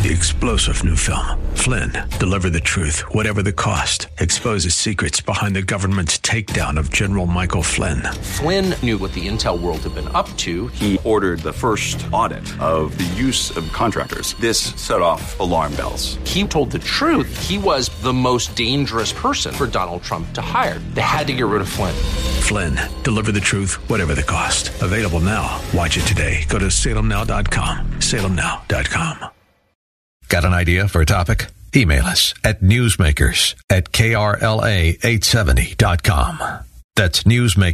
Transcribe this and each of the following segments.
The explosive new film, Flynn, deliver the truth, whatever the cost, exposes secrets behind the government's takedown of General Michael Flynn. Flynn knew what the intel world had been up to. He ordered the first audit of the use of contractors. This set off alarm bells. He told the truth. He was the most dangerous person for Donald Trump to hire. They had to get rid of Flynn. Flynn, deliver the truth, whatever the cost. Available now. Watch it today. Go to salemnow.com. salemnow.com. Got an idea for a topic? Email us at newsmakers@krla870.com. That's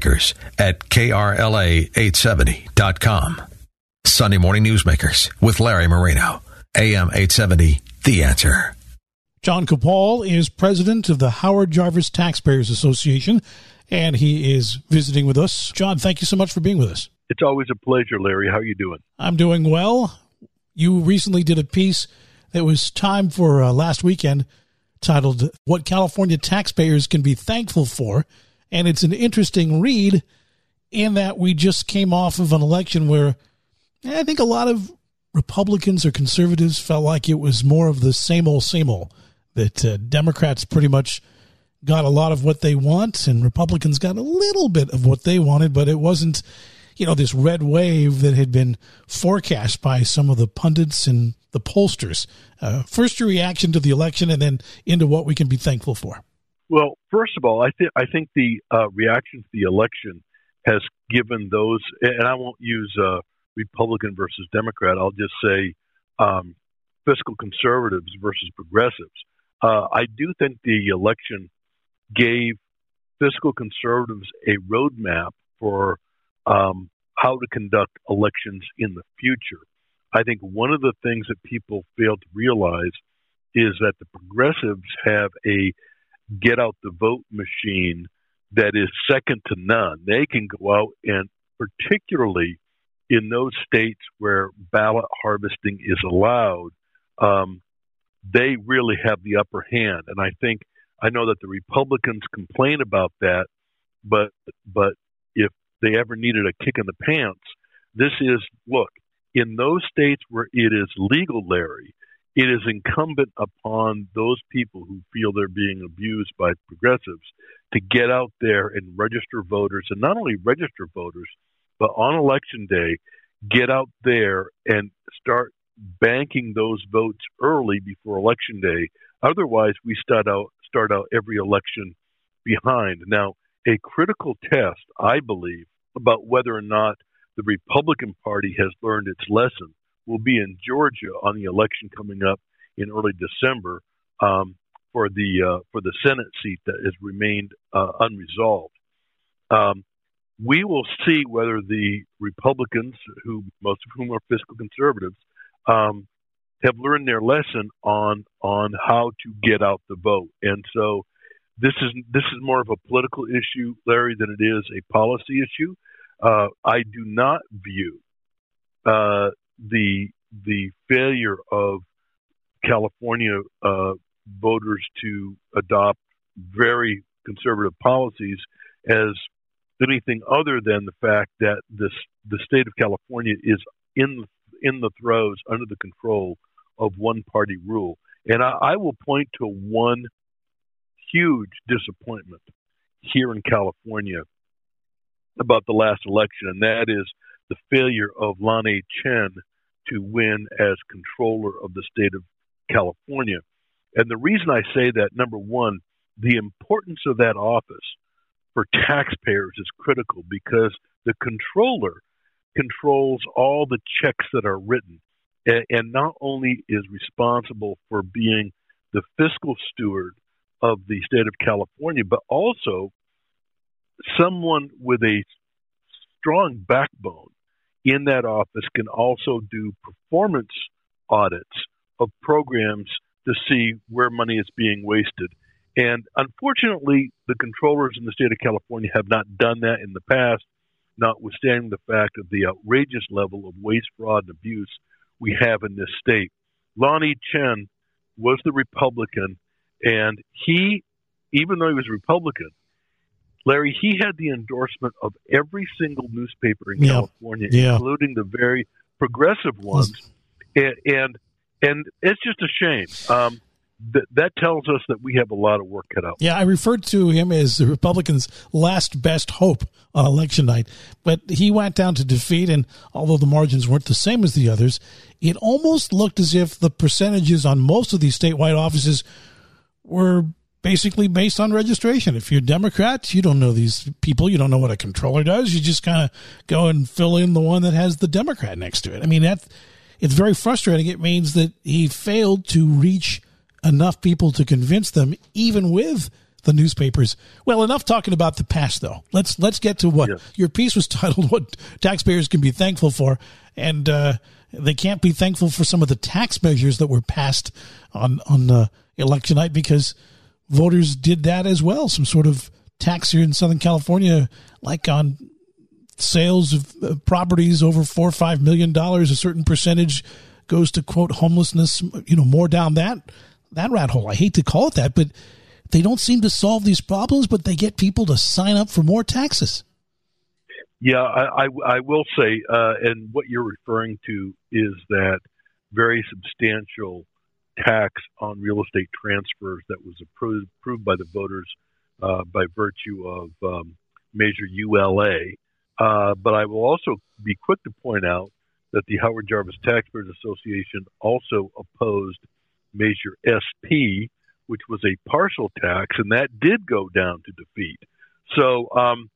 newsmakers@krla870.com. Sunday Morning Newsmakers with Larry Moreno. AM 870, The Answer. John Kopal is president of the Howard Jarvis Taxpayers Association, and he is visiting with us. John, thank you so much for being with us. It's always a pleasure, Larry. How are you doing? I'm doing well. You recently did a piece that was timed for last weekend titled What California Taxpayers Can Be Thankful For. And it's an interesting read in that we just came off of an election where I think a lot of Republicans or conservatives felt like it was more of the same old, that Democrats pretty much got a lot of what they want and Republicans got a little bit of what they wanted, but it wasn't, this red wave that had been forecast by some of the pundits and the pollsters. First, your reaction to the election and then into what we can be thankful for. Well, first of all, I think the reaction to the election has given those, and I won't use Republican versus Democrat, I'll just say fiscal conservatives versus progressives. I do think the election gave fiscal conservatives a roadmap for how to conduct elections in the future. I think one of the things that people fail to realize is that the progressives have a get-out-the-vote machine that is second to none. They can go out and, particularly in those states where ballot harvesting is allowed, they really have the upper hand. And I know that the Republicans complain about that, but if they ever needed a kick in the pants, this is, look, in those states where it is legal, Larry, it is incumbent upon those people who feel they're being abused by progressives to get out there and register voters, and not only register voters, but on election day, get out there and start banking those votes early before election day. Otherwise, we start out every election behind. Now, a critical test, I believe, about whether or not the Republican Party has learned its lesson will be in Georgia on the election coming up in early December for the Senate seat that has remained unresolved. We will see whether the Republicans, who most of whom are fiscal conservatives, have learned their lesson on how to get out the vote. And so this is more of a political issue, Larry, than it is a policy issue. I do not view the failure of California voters to adopt very conservative policies as anything other than the fact that the state of California is in the throes, under the control of one-party rule. And I will point to one huge disappointment here in California about the last election, and that is the failure of Lanhee Chen to win as controller of the state of California. And the reason I say that, number one, the importance of that office for taxpayers is critical because the controller controls all the checks that are written and not only is responsible for being the fiscal steward of the state of California, but also someone with a strong backbone in that office can also do performance audits of programs to see where money is being wasted. And unfortunately, the controllers in the state of California have not done that in the past, notwithstanding the fact of the outrageous level of waste, fraud, and abuse we have in this state. Lanhee Chen was the Republican, and he, even though he was Republican, Larry, he had the endorsement of every single newspaper in California, including the very progressive ones. And And it's just a shame. That tells us that we have a lot of work cut out. Yeah, I referred to him as the Republicans' last best hope on election night, but he went down to defeat, and although the margins weren't the same as the others, it almost looked as if the percentages on most of these statewide offices were basically based on registration. If you're a Democrat, you don't know these people. You don't know what a controller does. You just kind of go and fill in the one that has the Democrat next to it. I mean, it's very frustrating. It means that he failed to reach enough people to convince them, even with the newspapers. Well, enough talking about the past, though. Let's get to what your piece was titled, What Taxpayers Can Be Thankful For. And they can't be thankful for some of the tax measures that were passed on election night, because voters did that as well. Some sort of tax here in Southern California, like on sales of properties over $4 or $5 million, a certain percentage goes to, quote, homelessness, more down that rat hole. I hate to call it that, but they don't seem to solve these problems, but they get people to sign up for more taxes. Yeah, I will say, and what you're referring to is that very substantial tax on real estate transfers that was approved by the voters by virtue of Measure ULA. But I will also be quick to point out that the Howard Jarvis Taxpayers Association also opposed Measure SP, which was a partial tax, and that did go down to defeat. So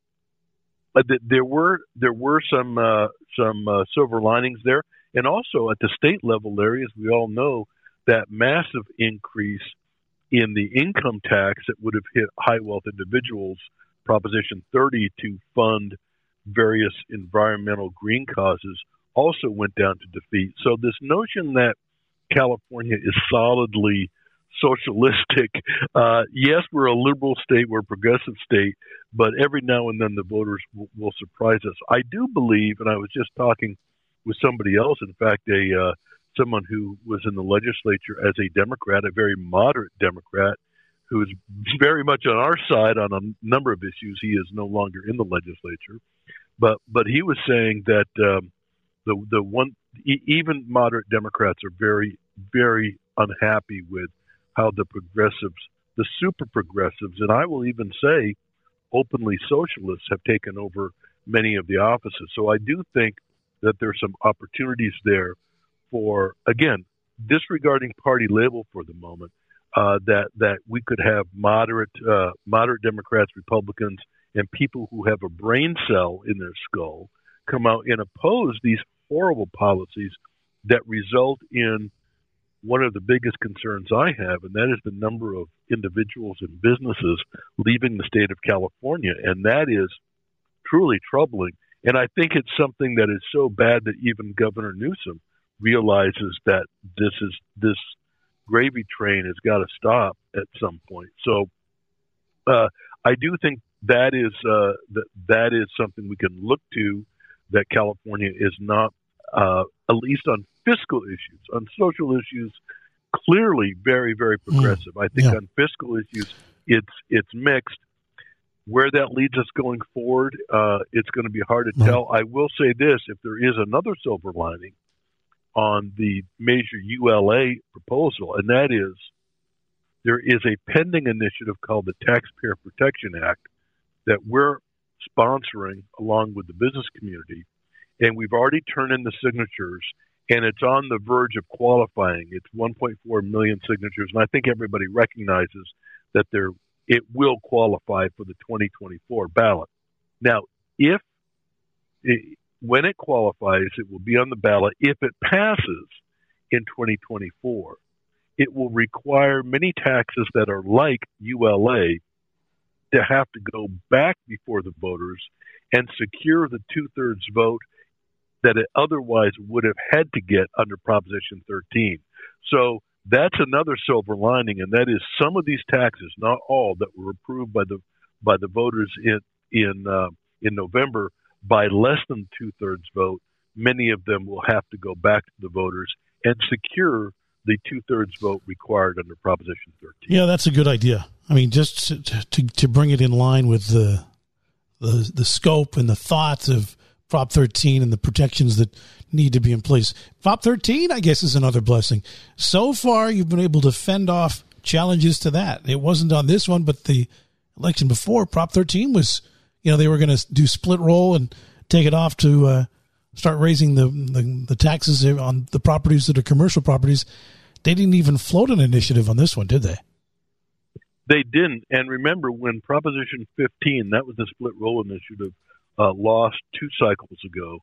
there were some silver linings there, and also at the state level, Larry, as we all know, that massive increase in the income tax that would have hit high wealth individuals, Proposition 30, to fund various environmental green causes, also went down to defeat. So this notion that California is solidly socialistic, yes, we're a liberal state, we're a progressive state, but every now and then the voters will surprise us. I do believe, and I was just talking with somebody else, in fact, someone who was in the legislature as a Democrat, a very moderate Democrat, who is very much on our side on a number of issues. He is no longer in the legislature, but he was saying that even moderate Democrats are very, very unhappy with how the progressives, the super progressives, and I will even say openly socialists, have taken over many of the offices. So I do think that there's some opportunities there for, again, disregarding party label for the moment, that we could have moderate Democrats, Republicans, and people who have a brain cell in their skull come out and oppose these horrible policies that result in one of the biggest concerns I have, and that is the number of individuals and businesses leaving the state of California, and that is truly troubling. And I think it's something that is so bad that even Governor Newsom realizes that this gravy train has got to stop at some point. So I do think that is something we can look to, that California is not, at least on fiscal issues. On social issues, clearly very, very progressive. I think on fiscal issues, it's mixed. Where that leads us going forward, it's going to be hard to tell. I will say this: if there is another silver lining on the Measure ULA proposal, and that is there is a pending initiative called the Taxpayer Protection Act that we're sponsoring along with the business community, and we've already turned in the signatures, and it's on the verge of qualifying. It's 1.4 million signatures, and I think everybody recognizes that it will qualify for the 2024 ballot. Now, when it qualifies, it will be on the ballot. If it passes in 2024, it will require many taxes that are like ULA to have to go back before the voters and secure the 2/3 vote that it otherwise would have had to get under Proposition 13. So that's another silver lining, and that is some of these taxes, not all, that were approved by the voters in November by less than 2/3 vote. Many of them will have to go back to the voters and secure the 2/3 vote required under Proposition 13. Yeah, that's a good idea. I mean, just to bring it in line with the scope and the thoughts of Prop 13 and the protections that need to be in place. Prop 13, I guess, is another blessing. So far, you've been able to fend off challenges to that. It wasn't on this one, but the election before, Prop 13 was, they were going to do split roll and take it off to start raising the taxes on the properties that are commercial properties. They didn't even float an initiative on this one, did they? They didn't. And remember, when Proposition 15, that was the split roll initiative, lost 2 cycles ago,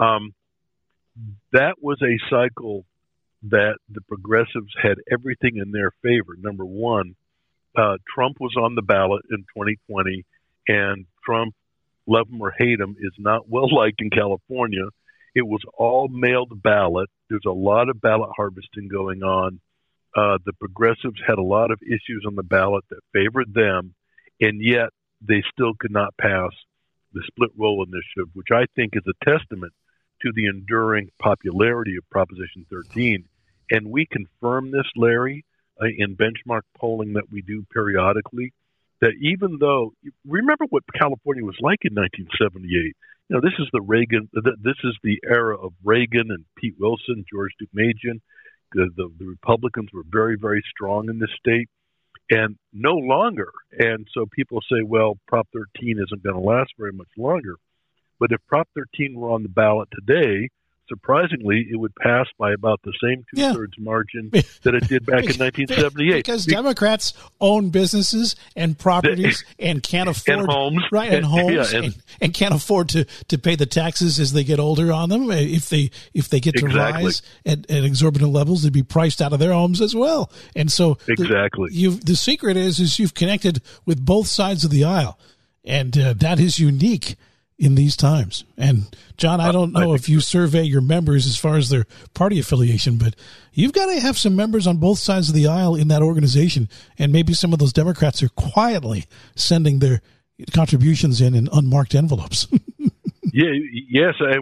that was a cycle that the progressives had everything in their favor. Number one, Trump was on the ballot in 2020, and Trump, love him or hate him, is not well liked in California. It was all mailed ballot. There's a lot of ballot harvesting going on. The progressives had a lot of issues on the ballot that favored them, and yet they still could not pass the split roll initiative, which I think is a testament to the enduring popularity of Proposition 13. And we confirm this, Larry, in benchmark polling that we do periodically, that even though, remember what California was like in 1978. This is this is the era of Reagan and Pete Wilson, George Deukmejian. The Republicans were very, very strong in this state, and no longer. And so people say, well, Prop 13 isn't going to last very much longer. But if Prop 13 were on the ballot today, surprisingly, it would pass by about the same two-thirds margin that it did back in 1978. Because Democrats own businesses and properties and can't afford and homes, right? And homes, and can't afford to pay the taxes as they get older on them. If they get to rise at exorbitant levels, they'd be priced out of their homes as well. And so, the secret is you've connected with both sides of the aisle, and that is unique in these times. And John, I don't know if you survey your members as far as their party affiliation, but you've got to have some members on both sides of the aisle in that organization. And maybe some of those Democrats are quietly sending their contributions in unmarked envelopes. Yes. And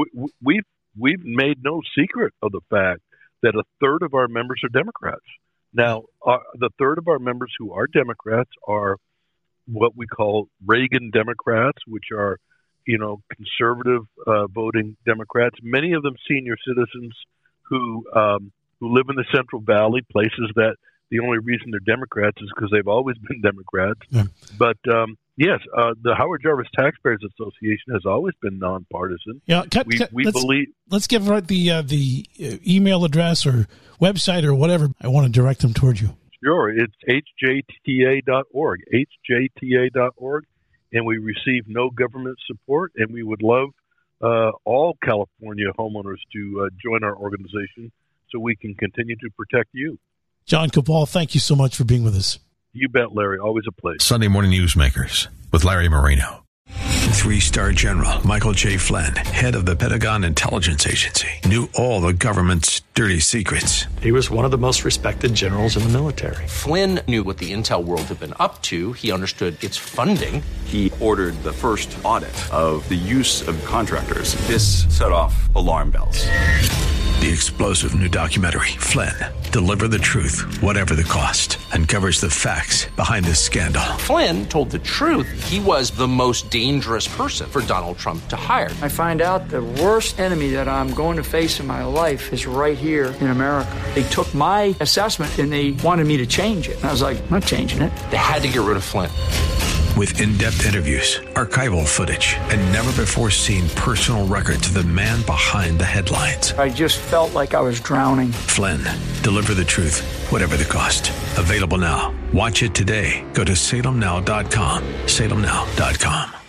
we've made no secret of the fact that a third of our members are Democrats. Now, the third of our members who are Democrats are what we call Reagan Democrats, which are conservative voting Democrats, many of them senior citizens who live in the Central Valley, places that the only reason they're Democrats is because they've always been Democrats. Yeah. But yes, the Howard Jarvis Taxpayers Association has always been nonpartisan. Yeah, let's give the email address or website or whatever. I want to direct them toward you. Sure, it's hjta.org, hjta.org. And we receive no government support, and we would love all California homeowners to join our organization so we can continue to protect you. John Cabal, thank you so much for being with us. You bet, Larry. Always a pleasure. Sunday Morning Newsmakers with Larry Marino. 3-star General Michael J. Flynn, head of the Pentagon Intelligence Agency, knew all the government's dirty secrets. He was one of the most respected generals in the military. Flynn knew what the intel world had been up to. He understood its funding. He ordered the first audit of the use of contractors. This set off alarm bells. The explosive new documentary, Flynn, Deliver the Truth, Whatever the Cost, uncovers the facts behind this scandal. Flynn told the truth. He was the most dangerous person for Donald Trump to hire. I find out the worst enemy that I'm going to face in my life is right here in America. They took my assessment and they wanted me to change it. And I was like, I'm not changing it. They had to get rid of Flynn. With in-depth interviews, archival footage, and never-before-seen personal records of the man behind the headlines. I just felt like I was drowning. Flynn, Deliver the Truth, Whatever the Cost. Available now. Watch it today. Go to salemnow.com. salemnow.com.